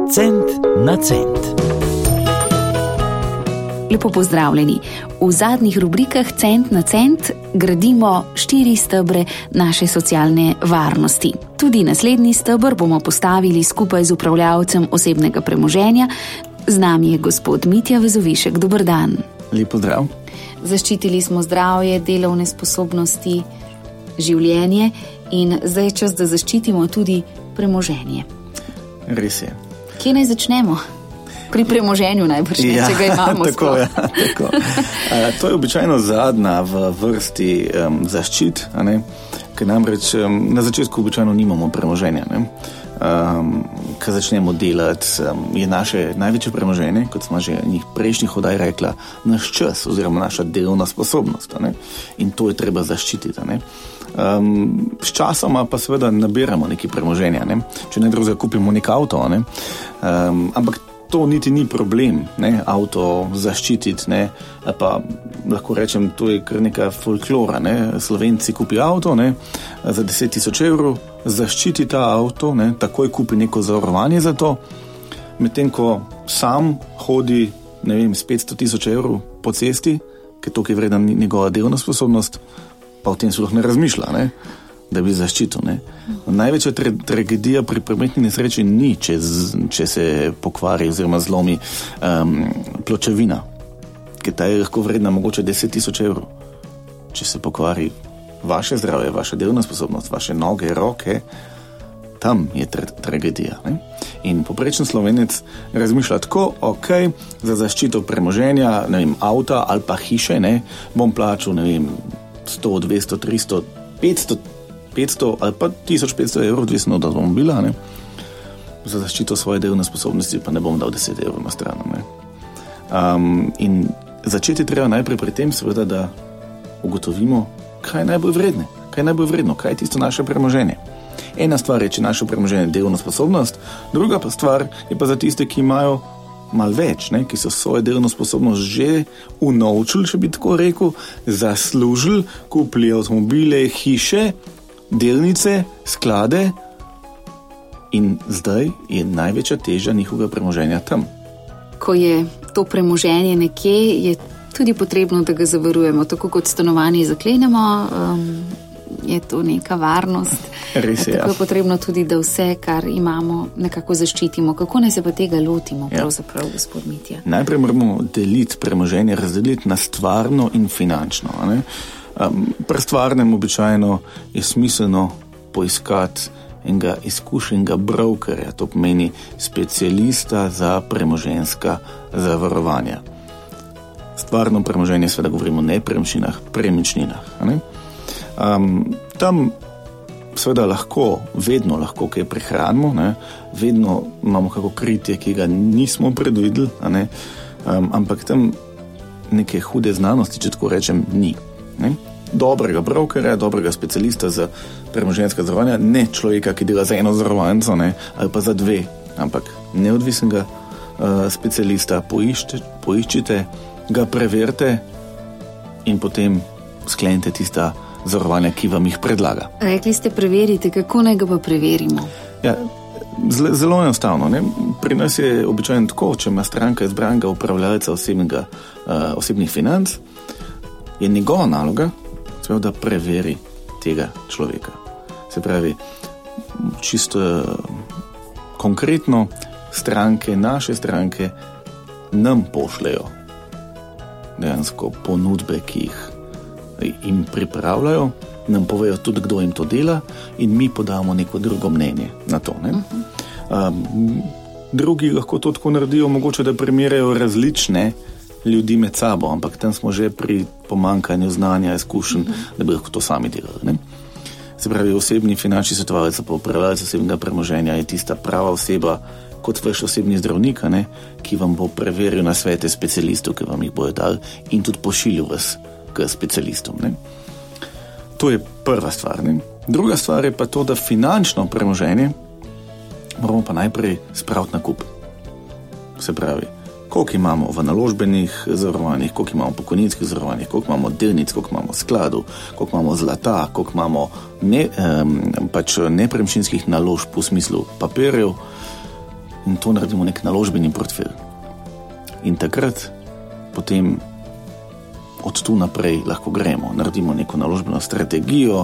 Cent na cent. Lepo pozdravljeni. V zadnjih rubrikah Cent na cent gradimo 4 stebre naše socialne varnosti. Tudi naslednji steber bomo postavili skupaj z upravljavcem osebnega premoženja. Z nami je gospod Mitja Vezovišek. Dober dan. Lep pozdrav. Zaščitili smo zdravje, delovne sposobnosti, življenje in zdaj je čas, da zaščitimo tudi premoženje. Res je. Kje naj začnemo? Pri premoženju najbrž, če ga imamo. Tako, tako. To je običajno zadnja v vrsti zaščit, ker namreč na začetku običajno nimamo premoženja. Ko začnemo delati, je naše največje premoženje, kot smo že prejšnjih oddaj rekla, naš čas oziroma naša delovna sposobnost. In to je treba zaščititi. S časoma pa seveda nabiramo nekaj premoženja. Če ne drugega kupimo nek avto. Ampak to niti ni problem, avto zaščititi, pa lahko rečem, to je kar neka folklora. Slovenci kupijo avto za 10.000 evrov, zaščiti ta avto, takoj kupi neko zavarovanje za to, medtem ko sam hodi, s 500.000 evrov po cesti, ker to je vredna njegova delovna sposobnost, pa o tem sploh ne razmišlja, da bi zaščitil. Največja tragedija pri prometni nesreči ni, če se pokvari oziroma zlomi pločevina, ker ta je lahko vredna mogoče 10.000 evrov. Če se pokvari vaše zdravje, vaša delovna sposobnost, vaše noge, roke, tam je tragedija. In poprečen Slovenec razmišlja tako, za zaščito premoženja, avta ali pa hiše, bom plačal, 100, 200, 300, 500 ali pa 1500 evrov, odvisno od avtomobila, za zaščito svoje delovne sposobnosti pa ne bom dal 10 evrov na stran. In začeti treba najprej pri tem, seveda, da ugotovimo, kaj je najbolj vredno, kaj je tisto naše premoženje. Ena stvar je, če naše premoženje delovna sposobnost, druga pa stvar je pa za tiste, ki imajo malo več, ki so svojo delovno sposobnost že unovčili, če bi tako rekel, zaslužili, kupili avtomobile, hiše, delnice, sklade in zdaj je največja teža njihovega premoženja tam. Ko je to premoženje nekje, je tudi potrebno, da ga zavarujemo. Tako kot stanovanje zaklenemo, je to neka varnost. Res je, tako je potrebno tudi, da vse, kar imamo, nekako zaščitimo. Kako naj se pa tega lotimo, pravzaprav, gospod Mitja? Najprej moramo deliti premoženje, razdeliti na stvarno in finančno. Pri stvarnem običajno je smiselno poiskati enega izkušenega brokerja, to pomeni specialista za premoženjska zavarovanja. Stvarno premoženje, seveda govorimo o nepremičninah, premičninah. Tam seveda vedno lahko kaj prihranimo, vedno imamo kako kritje, ki ga nismo predvideli, ampak tam neke hude znanosti, če tako rečem, ni. Dobrega brokerja, dobrega specialista za premoženjska zavarovanja, ne človeka, ki dela za eno zavarovalnico, ali pa za dve, ampak neodvisnega specialista poiščite, ga preverite in potem sklenite tista zavarovanja, ki vam jih predlaga. Rekli ste preverite, kako naj ga pa preverimo? Ja, zelo enostavno. Pri nas je običajno tako, če ima stranka izbranega upravljalca osebnih financ, je njegova naloga, da preveri tega človeka. Se pravi, čisto konkretno naše stranke nam pošljajo dejansko ponudbe, ki jih jim pripravljajo, nam povejo tudi, kdo jim to dela in mi podamo neko drugo mnenje na to. Drugi lahko to tako naredijo, mogoče da primerjajo različne ljudi med sabo, ampak tam smo že pri pomanjkanju znanja, izkušenj, da bi lahko to sami delali. Se pravi, osebni finančni svetovalec pa upravljalec osebnega premoženja je tista prava oseba, kot vaš osebni zdravnik, ki vam bo preveril nasvete specialistov, ki vam jih bojo dali in tudi pošiljal vas k specialistom. To je prva stvar. Druga stvar je pa to, da finančno premoženje moramo pa najprej spraviti na kup. Se pravi, koliko imamo v naložbenih zavarovanjih, koliko imamo pokojninskih zavarovanjih, koliko imamo delnic, koliko imamo skladov, koliko imamo zlata, koliko imamo nepremičninskih naložb v smislu papirjev in to naredimo nek naložbeni portfelj. In takrat potem od tu naprej lahko gremo, naredimo neko naložbeno strategijo,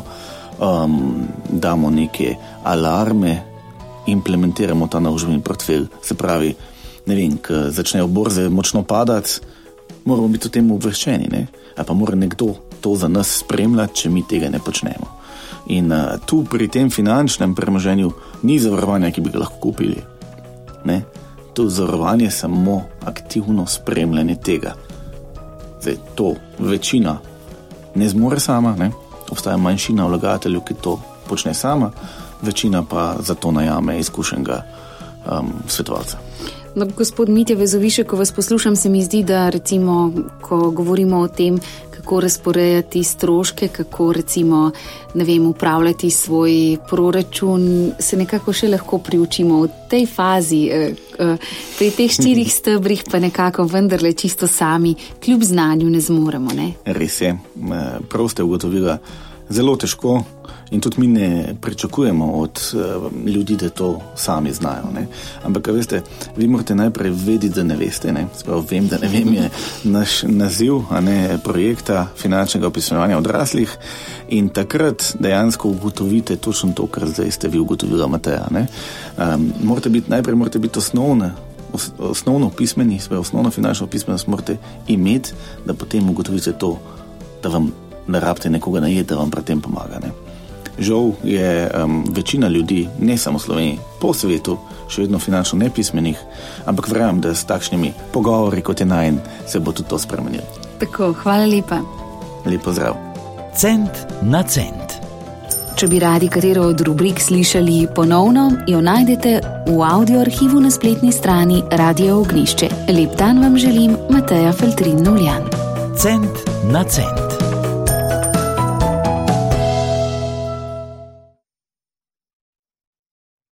damo neke alarme, implementiramo ta naložbeni portfelj. Se pravi, ne vem, ko začnejo borze močno padati, moramo biti o tem obveščeni, ne? Ali pa mora nekdo to za nas spremljati, če mi tega ne počnemo. In tu pri tem finančnem premoženju ni zavarovanja, ki bi ga lahko kupili. Ne? To zavarovanje je samo aktivno spremljanje tega. Zdaj, to večina ne zmore sama, ne? Obstaja manjšina vlagateljev, ki to počne sama, večina pa zato najame izkušenega svetovalca. No, gospod Mitja Vezovišek, ko vas poslušam, se mi zdi, da recimo, ko govorimo o tem, kako razporejati stroške, kako recimo, ne vem, upravljati svoj proračun, se nekako še lahko priučimo v tej fazi, pri teh 4 stebrih pa nekako vendarle čisto sami, kljub znanju ne zmoremo, ne? Res je, prav ste ugotovila, zelo težko in tudi mi ne pričakujemo od ljudi, da to sami znajo, ne? Ampak, veste, vi morate najprej vedeti, da ne veste, ne? Sprav vem, da ne vem, je naš naziv, projekta finančnega opisovanja odraslih in takrat dejansko ugotovite točno to, kar zdaj ste vi ugotovila, Mateja, ne? Najprej morate biti osnovno pismeni, osnovno finančno pismenost morate imeti, da potem ugotovite to, da vam ne rabite nekoga najeti, da vam pri tem pomaga, ne? Žal je večina ljudi, ne samo v Sloveniji, po svetu, še vedno finančno nepismenih, ampak verjamem, da s takšnimi pogovori, kot je najin, se bo tudi to spremenilo. Tako, hvala lepa. Lep pozdrav. Cent na cent. Če bi radi katero od rubrik slišali ponovno, jo najdete v audio arhivu na spletni strani Radia Ognjišče. Lep dan vam želim, Mateja Feltrin-Noljan. Cent na cent.